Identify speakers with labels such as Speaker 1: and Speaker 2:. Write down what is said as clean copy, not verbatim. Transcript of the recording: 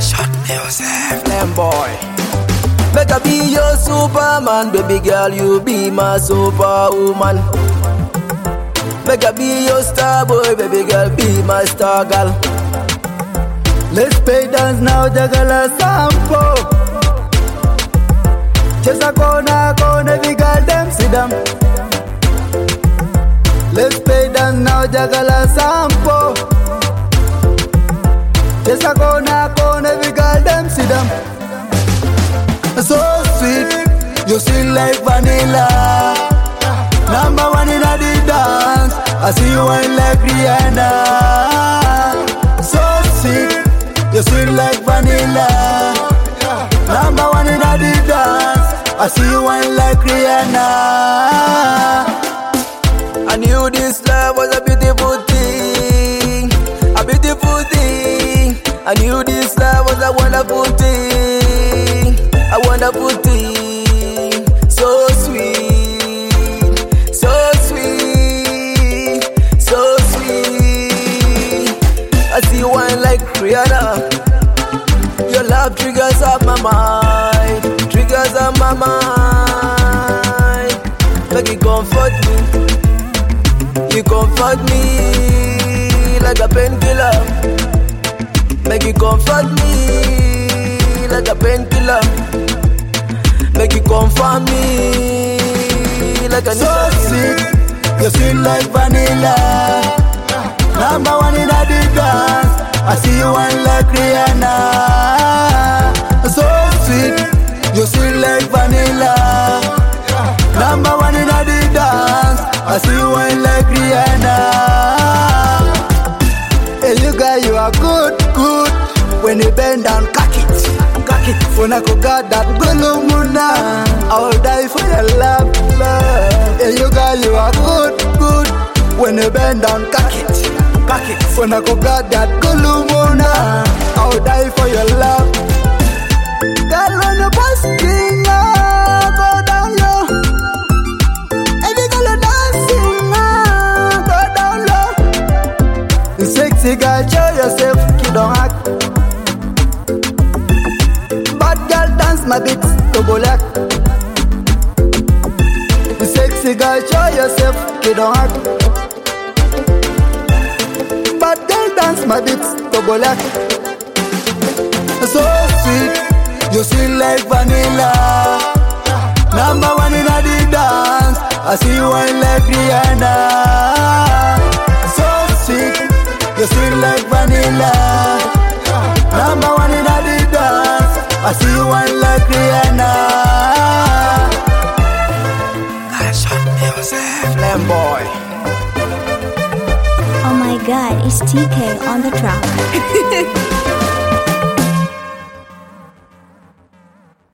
Speaker 1: Shot music.
Speaker 2: Them boy. Make I be your Superman, baby girl, you be my superwoman. Make I be your star boy, baby girl, be my star girl.
Speaker 3: Let's play dance now, jagala sampo. Just a corner, every girl them sit down. Let's play dance now, jagala sampo. Just a corner, every girl them sit down. So sweet, you sweet like vanilla. Number one in the dance, I see you wine like Rihanna. So sweet, you sweet like vanilla. Number one in the dance, I see you wine like Rihanna.
Speaker 2: I knew this love was a beautiful thing, a beautiful thing. I knew this love was a wonderful thing, a wonderful thing. So sweet, so sweet, so sweet. I see you wine like Rihanna. Your love triggers up my mind, triggers up my mind. Make it comfort me, you comfort me like a painkiller. Make you comfort me like a painkiller. Make you comfort me like a
Speaker 3: so sweet, you sweet like vanilla. Number one in the dance, I see you wine like Rihanna. So sweet, you sweet like vanilla. Number one in the dance, I see you wine like Rihanna. Hey, you guys, you are good, good. When you bend down, cock it. When I could got that gulumuna, I will die for your love, love. Hey, you guys, you are good, good. When you bend down, cock it. When I could got that gulumuna, I will die for your love. Girl, when you busting, go down low. Every girl you dancing, go down low. Sexy girl, show yourself, you don't act. Bad girl, dance my beats, to go lack. Sexy girl, show yourself, you don't act. Bad girl, dance my beats, to go lack. So sweet, you sweet like vanilla. Number one in the dance, I see you wine like Rihanna. So sweet, you sweet like vanilla. Number one in the dance, I see you wine like Rihanna.
Speaker 1: Shot music.
Speaker 2: Them boy.
Speaker 4: Oh my god, it's TK on the track.